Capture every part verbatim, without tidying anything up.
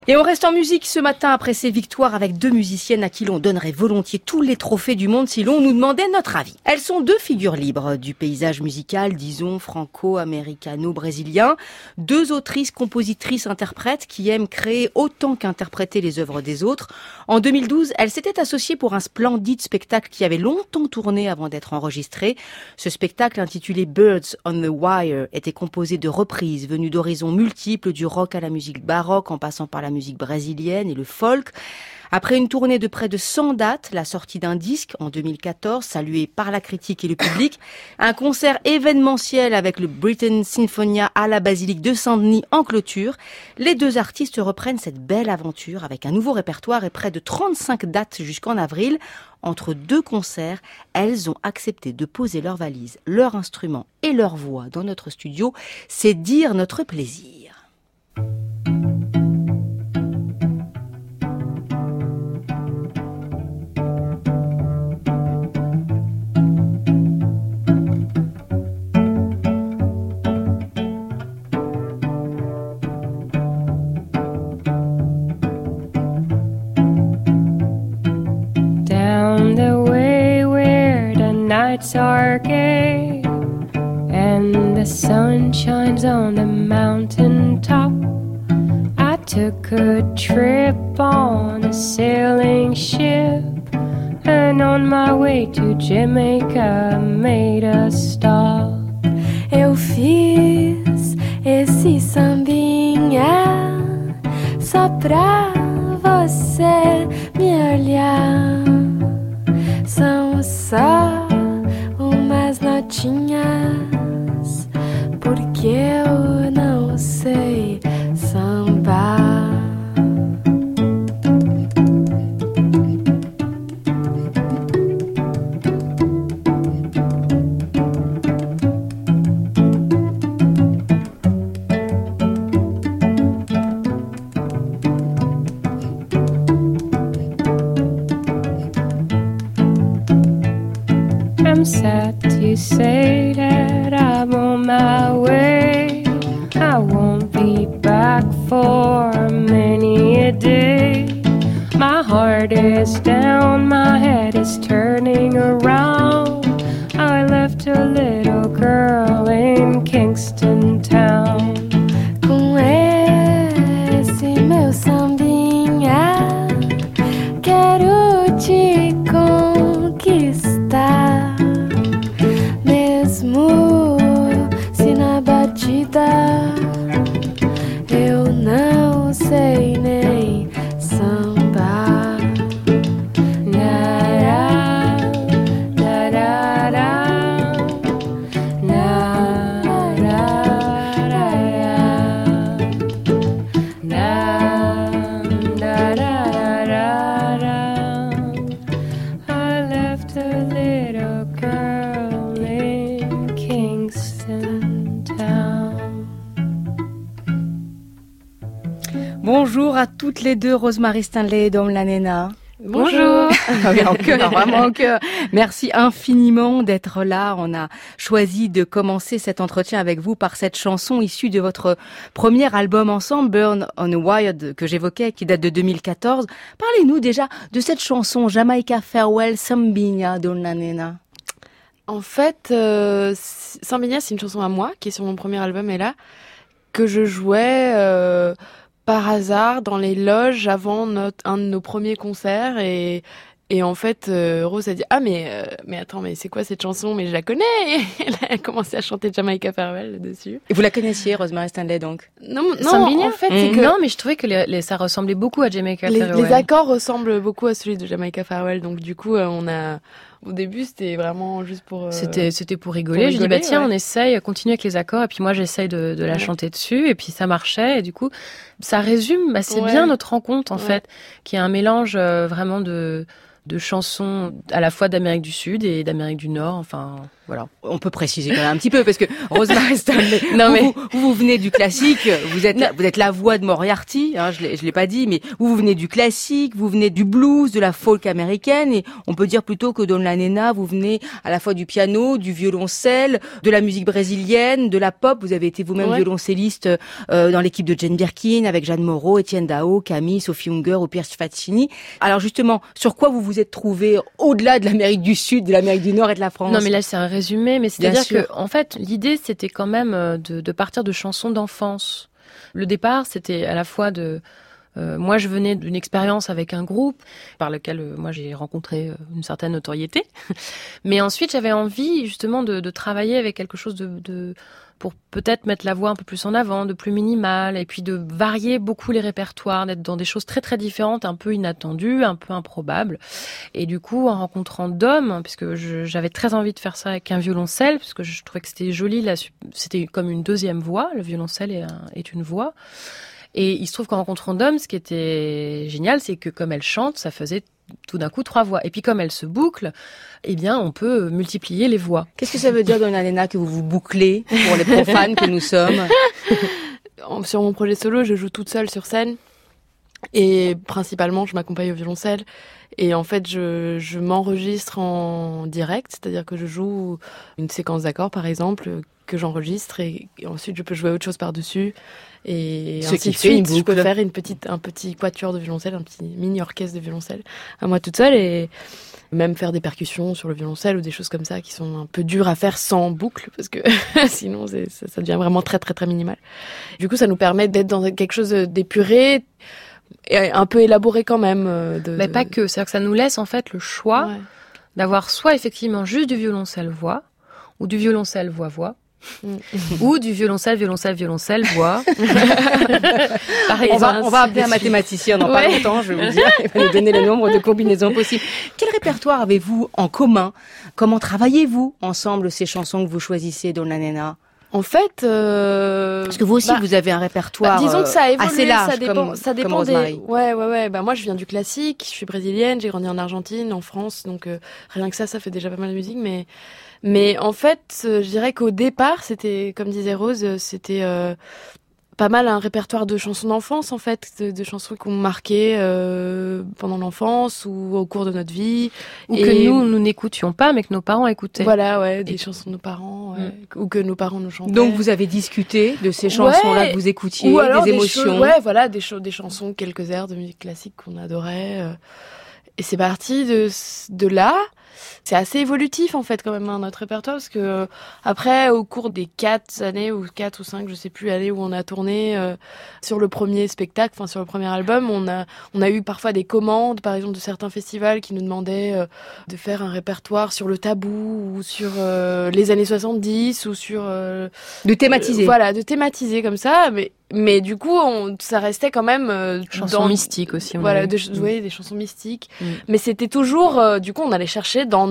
Et on reste en musique ce matin après ces victoires avec deux musiciennes à qui l'on donnerait volontiers tous les trophées du monde si l'on nous demandait notre avis. Elles sont deux figures libres du paysage musical, disons franco-américano-brésilien. Deux autrices, compositrices, interprètes qui aiment créer autant qu'interpréter les œuvres des autres. En deux mille douze, elles s'étaient associées pour un splendide spectacle qui avait longtemps tourné avant d'être enregistré. Ce spectacle intitulé Birds on the Wire était composé de reprises venues d'horizons multiples, du rock à la musique baroque en passant par la musique brésilienne et le folk. Après une tournée de près de cent dates, la sortie d'un disque en deux mille quatorze, salué par la critique et le public, un concert événementiel avec le Britten Sinfonia à la basilique de Saint-Denis en clôture, les deux artistes reprennent cette belle aventure avec un nouveau répertoire et près de trente-cinq dates jusqu'en avril. Entre deux concerts, elles ont accepté de poser leurs valises, leurs instruments et leur voix dans notre studio. C'est dire notre plaisir. Nights are gay and the sun shines on the mountain top. I took a trip on a sailing ship and on my way to Jamaica made a stop. Eu fiz esse sambinha só pra você me olhar. São só umas notinhas, porque eu não sei sambar. I'm sad to say that I'm on my way. I won't be back for many a day. My heart is down, my head is turning around. I left a little girl in Kingston Town. Com esse meu sambinha quero te conquistar. Se na batida eu não sei nem sambar. Na, na, na, na, na, na, na, na, na. I left a little girl in Kingston Town. Bonjour à toutes les deux, Rosemary Stanley et Dom Lanena. Bonjour. Oui, en cœur, vraiment en cœur. Merci infiniment d'être là. On a choisi de commencer cet entretien avec vous par cette chanson issue de votre premier album ensemble, Burn on a Wire, que j'évoquais, qui date de deux mille quatorze. Parlez-nous déjà de cette chanson, Jamaica Farewell Sambinha, Dom Lanena. En fait, euh, Sambinha, c'est une chanson à moi, qui est sur mon premier album, et là, que je jouais euh, par hasard dans les loges avant notre, un de nos premiers concerts, et, et en fait, euh, Rose a dit « Ah, mais, euh, mais attends, mais c'est quoi cette chanson ? Mais je la connais !» Et elle a commencé à chanter Jamaica Farewell dessus. Et vous la connaissiez, Rosemary Stanley, donc ? Non, non, Sambinha en fait, mmh. c'est que... Non, mais je trouvais que les, les, ça ressemblait beaucoup à Jamaica les, Farewell. Les accords ressemblent beaucoup à celui de Jamaica Farewell, donc du coup, euh, on a... Au début, c'était vraiment juste pour... Euh, c'était, c'était pour rigoler. Pour je dis, rigoler, bah tiens, ouais. on essaye, continue avec les accords, et puis moi, j'essaye de, de la ouais. chanter dessus, et puis ça marchait, et du coup, ça résume, bah, c'est ouais. bien notre rencontre, en ouais. fait, qui est un mélange euh, vraiment de, de chansons à la fois d'Amérique du Sud et d'Amérique du Nord. Enfin, voilà. On peut préciser quand même un petit peu parce que Rosemary Stanley, non mais vous, vous venez du classique, vous êtes la, vous êtes la voix de Moriarty, hein, je l'ai, je l'ai pas dit, mais vous, vous venez du classique, vous venez du blues, de la folk américaine, et on peut dire plutôt que dans la nena, vous venez à la fois du piano, du violoncelle, de la musique brésilienne, de la pop. Vous avez été vous-même ouais. violoncelliste euh, dans l'équipe de Jane Birkin avec Jeanne Moreau, Étienne Dao, Camille, Sophie Unger ou Pierre Faccini. Alors justement, sur quoi vous vous êtes trouvé au-delà de l'Amérique du Sud, de l'Amérique du Nord et de la France? Non, mais là c'est un résumé, mais c'est-à-dire que en fait l'idée c'était quand même de, de partir de chansons d'enfance. Le départ c'était à la fois de Euh, moi, je venais d'une expérience avec un groupe par lequel euh, moi j'ai rencontré euh, une certaine notoriété. Mais ensuite, j'avais envie justement de, de travailler avec quelque chose de, de pour peut-être mettre la voix un peu plus en avant, de plus minimal, et puis de varier beaucoup les répertoires, d'être dans des choses très très différentes, un peu inattendues, un peu improbables. Et du coup, en rencontrant Dom, puisque je, j'avais très envie de faire ça avec un violoncelle, parce que je trouvais que c'était joli, là, c'était comme une deuxième voix. Le violoncelle est, un, est une voix. Et il se trouve qu'en rencontrant Dom, ce qui était génial, c'est que comme elle chante, ça faisait tout d'un coup trois voix. Et puis comme elle se boucle, eh bien, on peut multiplier les voix. Qu'est-ce que ça veut dire, Donna Lena, que vous vous bouclez pour les profanes que nous sommes? Sur mon projet solo, je joue toute seule sur scène. Et principalement, je m'accompagne au violoncelle. Et en fait, je, je m'enregistre en direct, c'est-à-dire que je joue une séquence d'accords, par exemple, que j'enregistre, et, et ensuite je peux jouer autre chose par-dessus. Et Ce ainsi qui de fait une suite, boucle. Je peux faire une petite, un petit quatuor de violoncelle, un petit mini-orchestre de violoncelle, à moi toute seule, et même faire des percussions sur le violoncelle ou des choses comme ça qui sont un peu dures à faire sans boucle, parce que sinon c'est, ça, ça devient vraiment très très très minimal. Du coup, ça nous permet d'être dans quelque chose d'épuré, et un peu élaboré quand même. De, Mais pas que, c'est-à-dire que ça nous laisse en fait le choix ouais. d'avoir soit effectivement juste du violoncelle voix, ou du violoncelle voix voix, mmh. ou du violoncelle violoncelle violoncelle voix. Par exemple, on va, on va appeler un mathématicien dans ouais. pas longtemps, je vais vous dire, il va nous donner le nombre de combinaisons possibles. Quel répertoire avez-vous en commun? Comment travaillez-vous ensemble ces chansons que vous choisissez dans la nena? En fait, euh, parce que vous aussi, bah, vous avez un répertoire bah, disons que ça a évolué, assez large, ça dépend, comme, ça dépend comme des. Rosemary. Ouais, ouais, ouais. Bah moi, je viens du classique. Je suis brésilienne. J'ai grandi en Argentine, en France, donc euh, rien que ça, ça fait déjà pas mal de musique. Mais, mais en fait, euh, je dirais qu'au départ, c'était, comme disait Rose, c'était euh, pas mal un répertoire de chansons d'enfance, en fait, de, de chansons qui ont marqué euh, pendant l'enfance ou au cours de notre vie. Ou et... que nous, nous n'écoutions pas, mais que nos parents écoutaient. Voilà, ouais, des et... chansons de nos parents, ouais, mm. ou que nos parents nous chantaient. Donc vous avez discuté de ces chansons-là ouais, que vous écoutiez, ou alors des, des émotions. Choses, ouais, voilà, des, cho- des chansons, quelques airs de musique classique qu'on adorait. Euh, et c'est parti de, de là. C'est assez évolutif en fait quand même hein, notre répertoire parce que euh, après au cours des quatre années ou quatre ou cinq je sais plus années où on a tourné euh, sur le premier spectacle, enfin sur le premier album, on a on a eu parfois des commandes par exemple de certains festivals qui nous demandaient euh, de faire un répertoire sur le tabou ou sur euh, les années soixante-dix ou sur euh, de thématiser. Euh, voilà, de thématiser comme ça, mais mais du coup, on, ça restait quand même euh, chansons dans, mystiques aussi. On voilà, a de, mmh. oui, des chansons mystiques. Mmh. Mais c'était toujours, euh, du coup, on allait chercher dans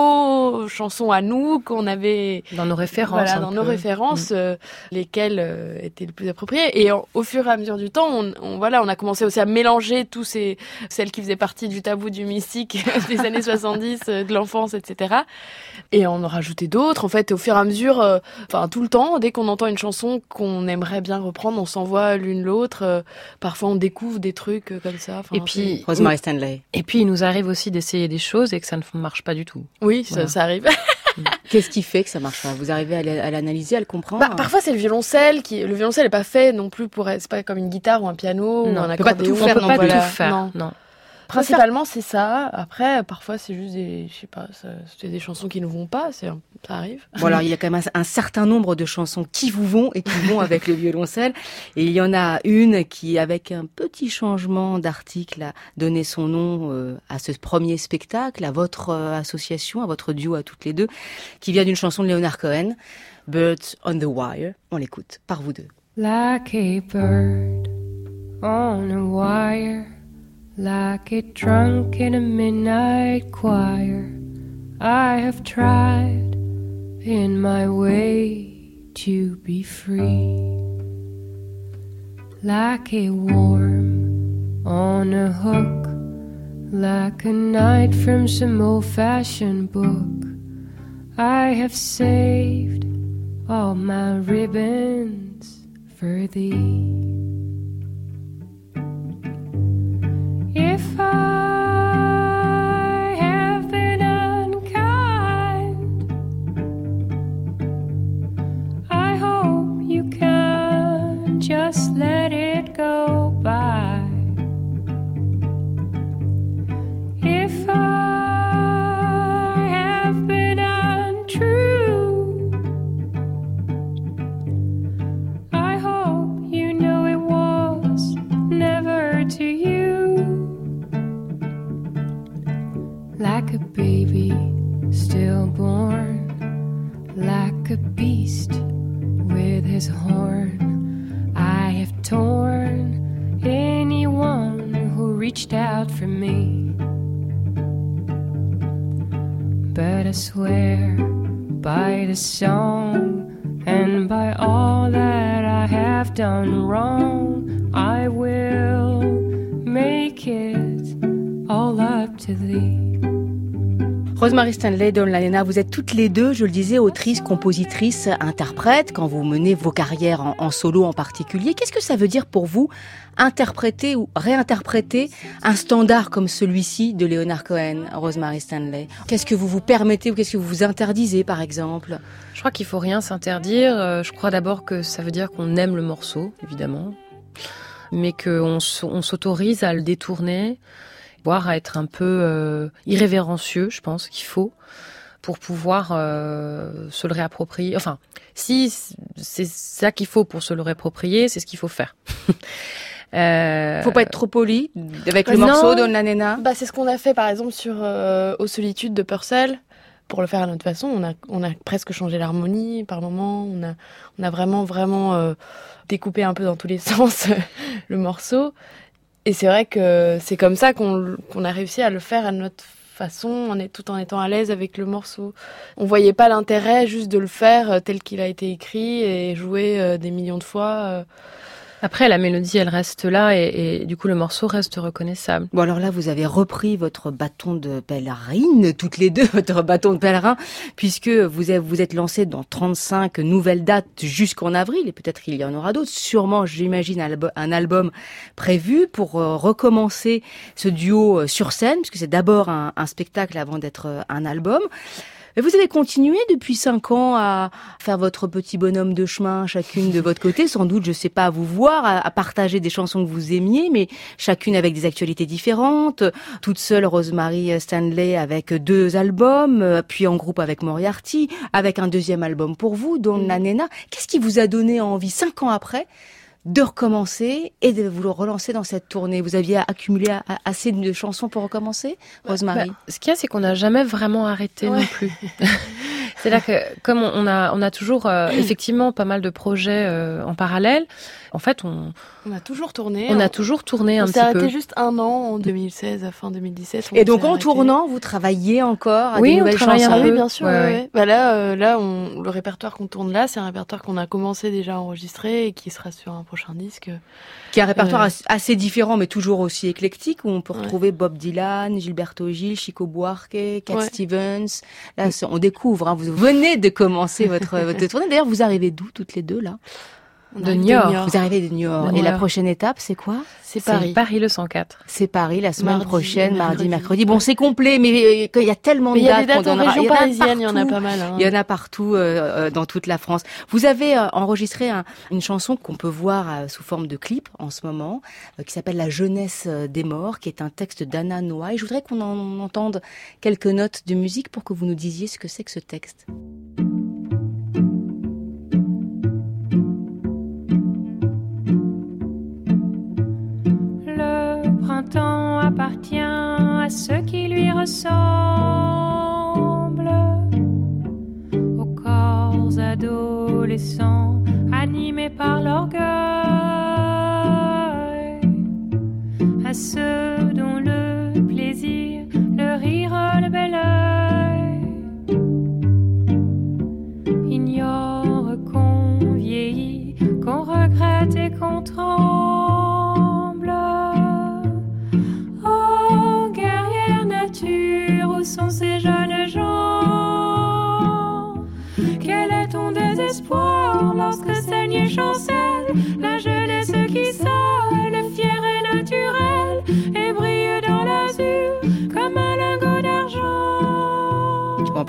nos chansons à nous qu'on avait, dans nos références, voilà, dans peu. nos références, mmh. euh, lesquelles euh, étaient les plus appropriées. Et en, au fur et à mesure du temps, on, on voilà, on a commencé aussi à mélanger tous ces celles qui faisaient partie du tabou du mystique des années soixante-dix, euh, de l'enfance, et cetera. Et on en rajoutait d'autres. En fait, au fur et à mesure, enfin euh, tout le temps, dès qu'on entend une chanson qu'on aimerait bien reprendre, on s'envoie l'une l'autre. Euh, parfois, on découvre des trucs euh, comme ça. Enfin, et puis, Rosemary Stanley. Et puis, il nous arrive aussi d'essayer des choses et que ça ne marche pas du tout. Oui, voilà. ça, ça arrive. Qu'est-ce qui fait que ça marche pas? Vous arrivez à l'analyser, à le comprendre? Bah, parfois, c'est le violoncelle qui. Le violoncelle n'est pas fait non plus pour. C'est pas comme une guitare ou un piano non, ou un On accordéon. peut pas tout faire. On peut pas voilà. tout faire. Non. non. Principalement, c'est ça. Après, parfois, c'est juste des, je sais pas, ça, c'est des chansons qui ne vont pas. C'est, ça arrive. Bon, alors, il y a quand même un, un certain nombre de chansons qui vous vont et qui vont avec le violoncelle. Et il y en a une qui, avec un petit changement d'article, a donné son nom euh, à ce premier spectacle, à votre euh, association, à votre duo à toutes les deux, qui vient d'une chanson de Leonard Cohen, Birds on the Wire. On l'écoute par vous deux. Like a bird on a wire, like a drunk in a midnight choir, I have tried in my way to be free. Like a worm on a hook, like a knight from some old-fashioned book. I have saved all my ribbons for thee. If I have been unkind, I hope you can just let it go by. If I have been untrue, I hope you know it was never to you. Like a baby stillborn, like a beast with his horn, I have torn anyone who reached out for me. But I swear by the song and by all that I have done wrong, I will make it all up to thee. Rosemary Stanley, Dawn LaNenna, vous êtes toutes les deux, je le disais, autrices, compositrices, interprètes, quand vous menez vos carrières en, en solo en particulier. Qu'est-ce que ça veut dire pour vous, interpréter ou réinterpréter un standard comme celui-ci de Leonard Cohen, Rosemary Stanley? Qu'est-ce que vous vous permettez ou qu'est-ce que vous vous interdisez, par exemple? Je crois qu'il faut rien s'interdire. Je crois d'abord que ça veut dire qu'on aime le morceau, évidemment, mais qu'on on s'autorise à le détourner, voire à être un peu euh, irrévérencieux, je pense qu'il faut, pour pouvoir euh, se le réapproprier. Enfin, si c'est ça qu'il faut pour se le réapproprier, c'est ce qu'il faut faire. euh... Faut pas être trop poli avec bah le non. morceau Dawn LaNenna. Bah c'est ce qu'on a fait par exemple sur euh, Aux Solitudes de Purcell. Pour le faire à notre façon, on a on a presque changé l'harmonie par moment. On a on a vraiment vraiment euh, découpé un peu dans tous les sens le morceau. Et c'est vrai que c'est comme ça qu'on, qu'on a réussi à le faire à notre façon, en est, tout en étant à l'aise avec le morceau. On voyait pas l'intérêt juste de le faire tel qu'il a été écrit et joué euh, des millions de fois. Après, la mélodie, elle reste là et, et du coup, le morceau reste reconnaissable. Bon, alors là, vous avez repris votre bâton de pèlerine, toutes les deux, votre bâton de pèlerin, puisque vous êtes, vous êtes lancé dans trente-cinq nouvelles dates jusqu'en avril, et peut-être qu'il y en aura d'autres. Sûrement, j'imagine, un album prévu pour recommencer ce duo sur scène, puisque c'est d'abord un, un spectacle avant d'être un album. Mais vous avez continué depuis cinq ans à faire votre petit bonhomme de chemin, chacune de votre côté, sans doute, je sais pas, à vous voir, à, à partager des chansons que vous aimiez, mais chacune avec des actualités différentes, toute seule Rosemary Stanley avec deux albums, puis en groupe avec Moriarty, avec un deuxième album pour vous, Dawn LaNenna. Qu'est-ce qui vous a donné envie, cinq ans après, de recommencer et de vous le relancer dans cette tournée? Vous aviez accumulé assez de chansons pour recommencer, Rosemary? Bah, ce qu'il y a, c'est qu'on n'a jamais vraiment arrêté ouais. non plus. C'est là que, comme on a, on a toujours euh, effectivement pas mal de projets euh, en parallèle, en fait, on, on a toujours tourné. On hein. a toujours tourné on un petit peu. On s'est arrêté juste un an en deux mille seize, à fin deux mille dix-sept. Et donc en arrêté. Tournant, vous travaillez encore à oui, des nouvelles chansons? Ah oui, bien sûr. Ouais, ouais. Ouais. Bah là, euh, là, on, le répertoire qu'on tourne là, c'est un répertoire qu'on a commencé déjà à enregistrer et qui sera sur un prochain disque. Qui est un répertoire euh... assez différent, mais toujours aussi éclectique, où on peut retrouver ouais. Bob Dylan, Gilberto Gil, Chico Buarque, Cat ouais. Stevens. Là, on découvre. Hein, vous venez de commencer votre, votre tournée. D'ailleurs, vous arrivez d'où toutes les deux là? De New York. Vous arrivez de New York. De New Et York. La prochaine étape, c'est quoi? C'est Paris. C'est Paris le cent quatre. C'est Paris la semaine mardi, prochaine, mardi, mercredi. mercredi. Bon, c'est complet, mais il y a tellement de dates. Il y a des dates qu'on donnera. en région parisienne, il y en a pas mal. Hein. Il y en a partout euh, dans toute la France. Vous avez euh, enregistré un, une chanson qu'on peut voir euh, sous forme de clip en ce moment, euh, qui s'appelle La jeunesse des morts, qui est un texte d'Anna Noailles. Je voudrais qu'on en entende quelques notes de musique pour que vous nous disiez ce que c'est que ce texte. Printemps appartient à ceux qui lui ressemblent, aux corps adolescents animés par l'orgueil, à ceux dont le plaisir, le rire, le bel œil ignorent qu'on vieillit, qu'on regrette et qu'on tremble. Oh, guerrier,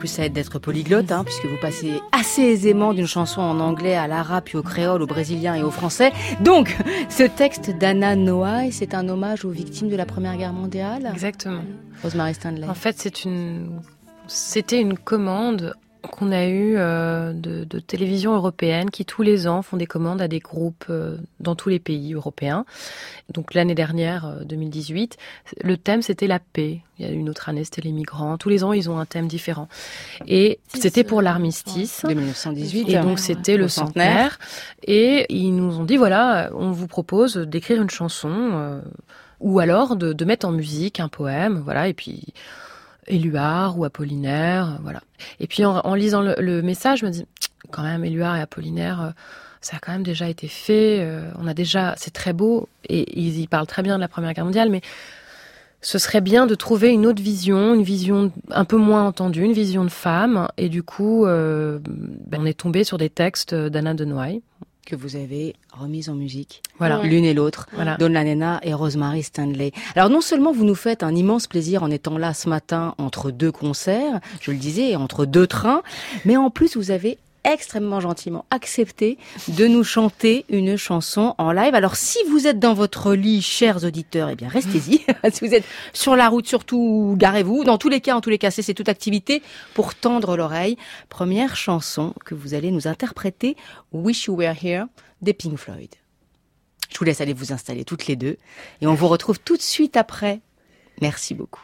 plus, ça aide d'être polyglotte, hein, puisque vous passez assez aisément d'une chanson en anglais à l'arabe, puis au créole, au brésilien et au français. Donc, ce texte d'Anna Noailles, c'est un hommage aux victimes de la Première Guerre mondiale. Exactement. Rosemary Stanley. En fait, c'est une, c'était une commande qu'on a eue euh, de, de télévision européenne qui, tous les ans, font des commandes à des groupes euh, dans tous les pays européens. Donc, l'année dernière, euh, deux mille dix-huit, le thème, c'était la paix. Il y a une autre année, c'était les migrants. Tous les ans, ils ont un thème différent. Et c'était pour l'armistice. De dix-neuf cent dix-huit. Et donc, c'était le centenaire. Et ils nous ont dit, voilà, on vous propose d'écrire une chanson euh, ou alors de, de mettre en musique un poème, voilà, et puis Éluard ou Apollinaire, voilà. Et puis en, en lisant le, le message, je me dis, quand même, Éluard et Apollinaire, euh, ça a quand même déjà été fait, euh, on a déjà, c'est très beau, et ils y parlent très bien de la Première Guerre mondiale, mais ce serait bien de trouver une autre vision, une vision un peu moins entendue, une vision de femme, et du coup, euh, ben, on est tombé sur des textes d'Anna de Noailles, que vous avez remise en musique, voilà, l'une et l'autre, voilà. Dawn Lanena et Rosemary Stanley. Alors non seulement vous nous faites un immense plaisir en étant là ce matin entre deux concerts, je le disais, entre deux trains, mais en plus vous avez extrêmement gentiment accepté de nous chanter une chanson en live. Alors si vous êtes dans votre lit, chers auditeurs, eh bien restez-y. Si vous êtes sur la route, surtout garez-vous. Dans tous les cas, en tous les cas, c'est toute activité pour tendre l'oreille. Première chanson que vous allez nous interpréter, Wish You Were Here, des Pink Floyd. Je vous laisse aller vous installer toutes les deux et on vous retrouve tout de suite après. Merci beaucoup.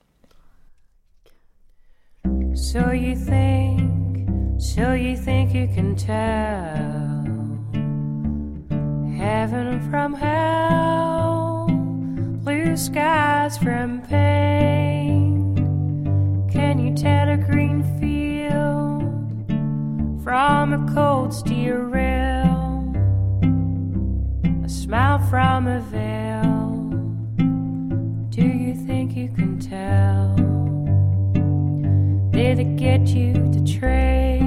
So you think So you think you can tell heaven from hell, blue skies from pain? Can you tell a green field from a cold steel rail, a smile from a veil? Do you think you can tell? Did it get you to trade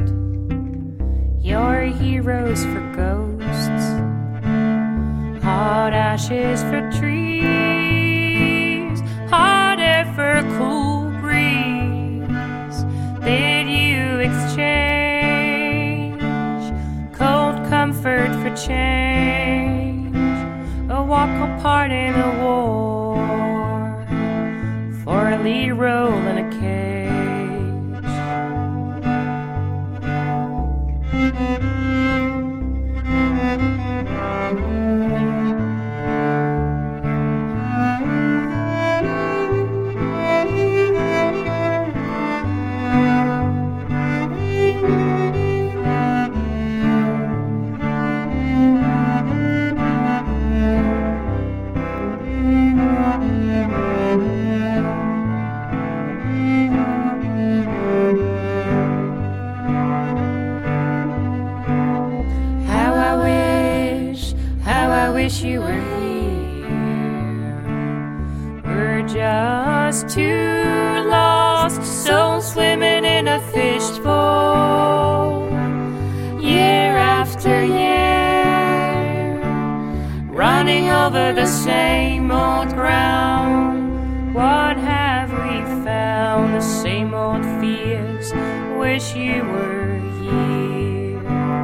your heroes for ghosts, hot ashes for trees, hot air for cool breeze? Did you exchange cold comfort for change, a walk apart in a war for a lead role in a cage? Wish you were here. We're just two lost souls swimming in a fishbowl, year after year, running over the same old ground. What have we found? The same old fears. Wish you were here.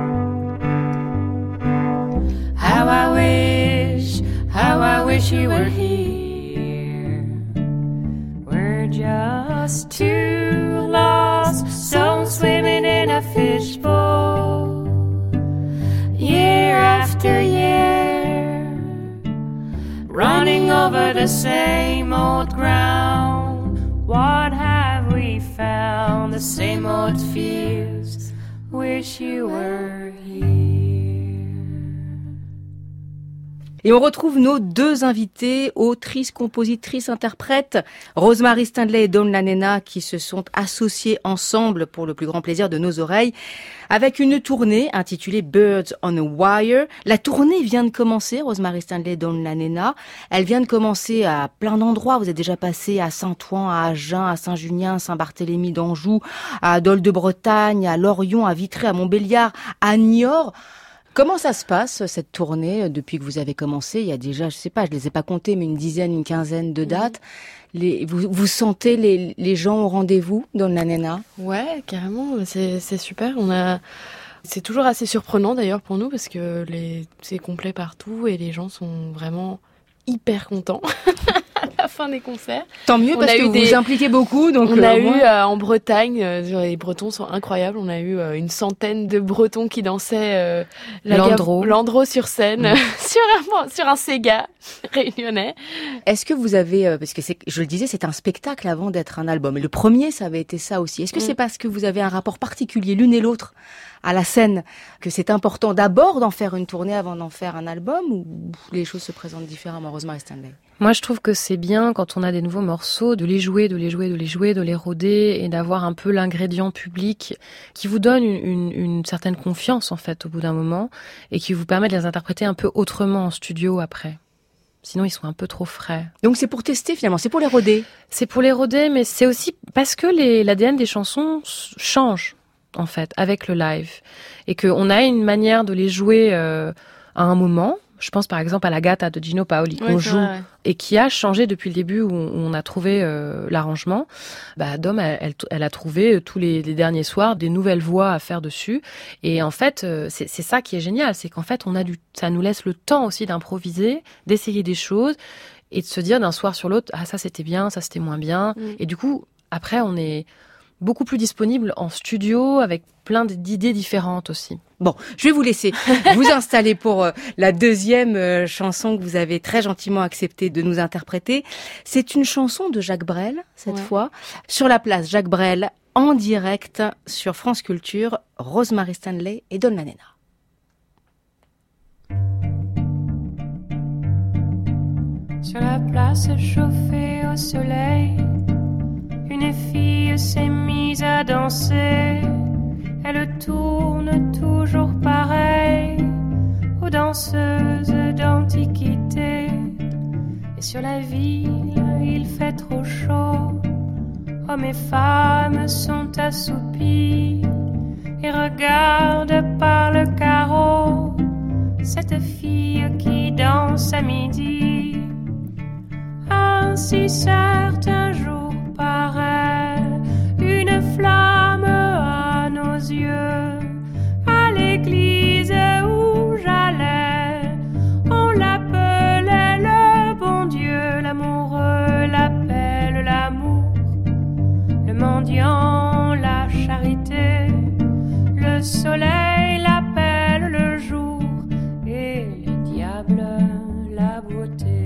How I wish, how I wish you were here. We're just two lost souls swimming in a fishbowl, year after year, running over the same old ground. What have we found? The same old fears. Wish you were here. Et on retrouve nos deux invités, autrices, compositrices, interprètes, Rosemary Stanley et Dawn Lanena, qui se sont associées ensemble pour le plus grand plaisir de nos oreilles, avec une tournée intitulée Birds on a Wire. La tournée vient de commencer, Rosemary Stanley et Dawn Lanena. Elle vient de commencer à plein d'endroits. Vous êtes déjà passé à Saint-Ouen, à Agen, à Saint-Junien, à Saint-Barthélemy d'Anjou, à Dol de Bretagne, à Lorient, à Vitré, à Montbéliard, à Niort. Comment ça se passe, cette tournée, depuis que vous avez commencé? Il y a déjà, je sais pas, je les ai pas comptés, mais une dizaine, une quinzaine de dates. Mmh. Les, vous, vous sentez les, les gens au rendez-vous dans la Nena? Ouais, carrément, c'est, c'est super. On a, c'est toujours assez surprenant d'ailleurs pour nous parce que les, c'est complet partout et les gens sont vraiment hyper contents à la fin des concerts. Tant mieux, parce que vous des... vous impliquez beaucoup. Donc on euh, a eu moins... euh, en Bretagne, euh, les Bretons sont incroyables, on a eu euh, une centaine de Bretons qui dansaient euh, la Landreau. Gav... Landreau sur scène, mmh. sur, un, sur un Sega réunionnais. Est-ce que vous avez, euh, parce que c'est, je le disais, c'est un spectacle avant d'être un album. Et le premier, ça avait été ça aussi. Est-ce que mmh. c'est parce que vous avez un rapport particulier l'une et l'autre à la scène que c'est important d'abord d'en faire une tournée avant d'en faire un album, ou les choses se présentent différemment, Rosemary Stanley? Moi, je trouve que c'est bien, quand on a des nouveaux morceaux, de les jouer, de les jouer, de les jouer, de les rôder, et d'avoir un peu l'ingrédient public qui vous donne une, une, une certaine confiance, en fait, au bout d'un moment, et qui vous permet de les interpréter un peu autrement en studio après. Sinon, ils sont un peu trop frais. Donc c'est pour tester, finalement, c'est pour les rôder? C'est pour les rôder, mais c'est aussi parce que les, l'A D N des chansons change, en fait, avec le live. Et qu'on a une manière de les jouer euh, à un moment. Je pense par exemple à la Gatta de Gino Paoli qu'on ouais, joue vrai, ouais. et qui a changé depuis le début où on a trouvé euh, l'arrangement. Bah, Dom, elle, elle, elle a trouvé tous les, les derniers soirs des nouvelles voix à faire dessus. Et en fait, euh, c'est, c'est ça qui est génial, c'est qu'en fait, on a du, ça nous laisse le temps aussi d'improviser, d'essayer des choses et de se dire d'un soir sur l'autre, ah ça c'était bien, ça c'était moins bien. Mm. Et du coup, après, on est beaucoup plus disponible en studio avec plein d'idées différentes aussi. Bon, je vais vous laisser vous installer pour euh, la deuxième euh, chanson que vous avez très gentiment accepté de nous interpréter. C'est une chanson de Jacques Brel, cette ouais. fois. Sur la place, Jacques Brel, en direct sur France Culture, Rosemary Stanley et Don La Nena. Sur la place chauffée au soleil, une fille s'est mise à danser. Elle tourne toujours pareil aux danseuses d'antiquité. Et sur la ville, il fait trop chaud. Hommes et femmes sont assoupis et regardent par le carreau cette fille qui danse à midi. Ainsi certains jours paraît une flamme à nos yeux. À l'église où j'allais, on l'appelait le bon Dieu. L'amoureux l'appelle l'amour, le mendiant la charité, le soleil l'appelle le jour et le diable la beauté.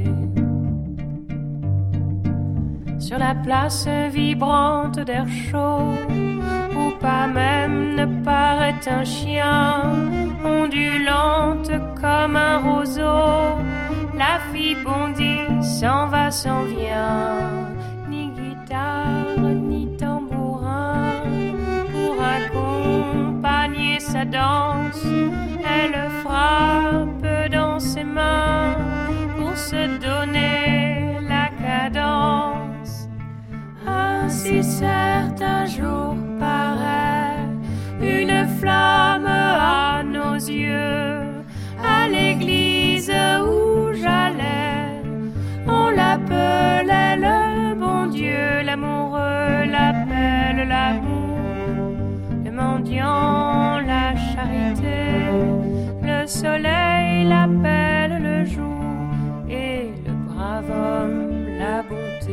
Sur la place vibrante d'air chaud, où pas même ne paraît un chien, ondulante comme un roseau, la fille bondit, s'en va, s'en vient. Ni guitare, ni tambourin pour accompagner sa danse. Elle frappe dans ses mains pour se donner la cadence. Ainsi certains jours paraît une flamme à nos yeux. À l'église où j'allais, on l'appelait le bon Dieu. L'amoureux l'appelle l'amour, le mendiant la charité, le soleil l'appelle le jour et le brave homme la bonté.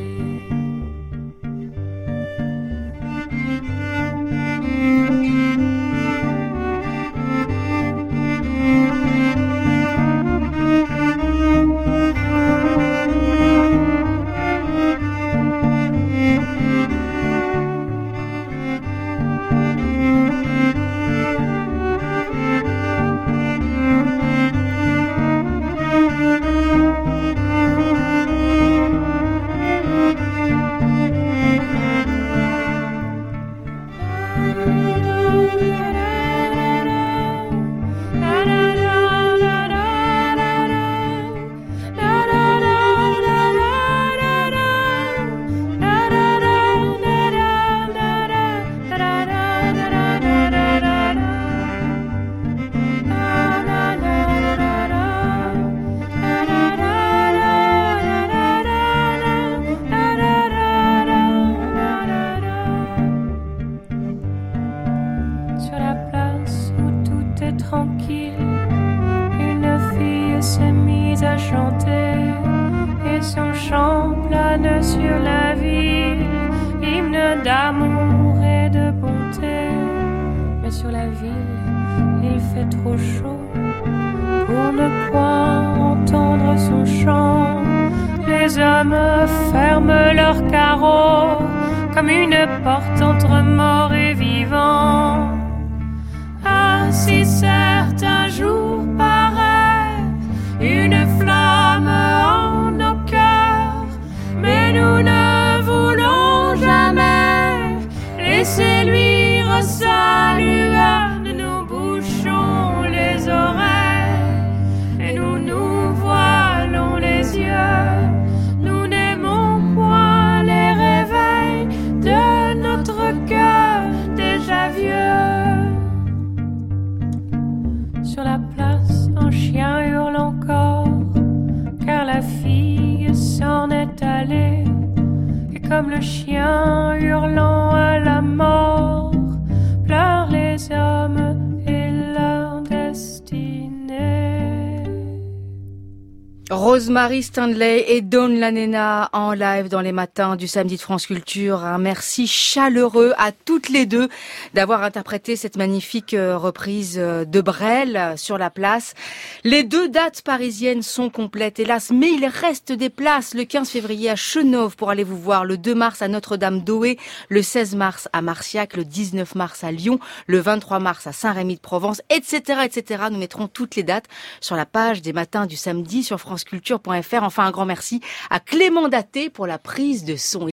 sonne sur la ville, hymne d'amour et de bonté. Mais sur la ville, il fait trop chaud pour ne point entendre son chant. Les hommes ferment leurs carreaux comme une porte entre mort et vivant. Ah, si certains jours paraît une flamme en nos cœurs, mais nous ne voulons jamais laisser luire sa lueur. Nous bouchons les oreilles et nous nous voilons les yeux. Nous n'aimons point les réveils de notre cœur déjà vieux. Sur la place, un chien hurle encore, car la fille s'en est allée. Et comme le chien hurlant à la mort, pleurent les hommes et leur destinée. Rosemary Stanley et Dawn Lanena en live dans les matins du samedi de France Culture. Un merci chaleureux à toutes les deux d'avoir interprété cette magnifique reprise de Brel sur la place. Les deux dates parisiennes sont complètes, hélas, mais il reste des places. Le quinze février à Chenôve pour aller vous voir, le deux mars à Notre-Dame-d'Aué, le seize mars à Marciac, le dix-neuf mars à Lyon, le vingt-trois mars à Saint-Rémy-de-Provence, et cetera, et cetera. Nous mettrons toutes les dates sur la page des matins du samedi sur franceculture point f r. Enfin, un grand merci à Clément Daté pour la prise de son.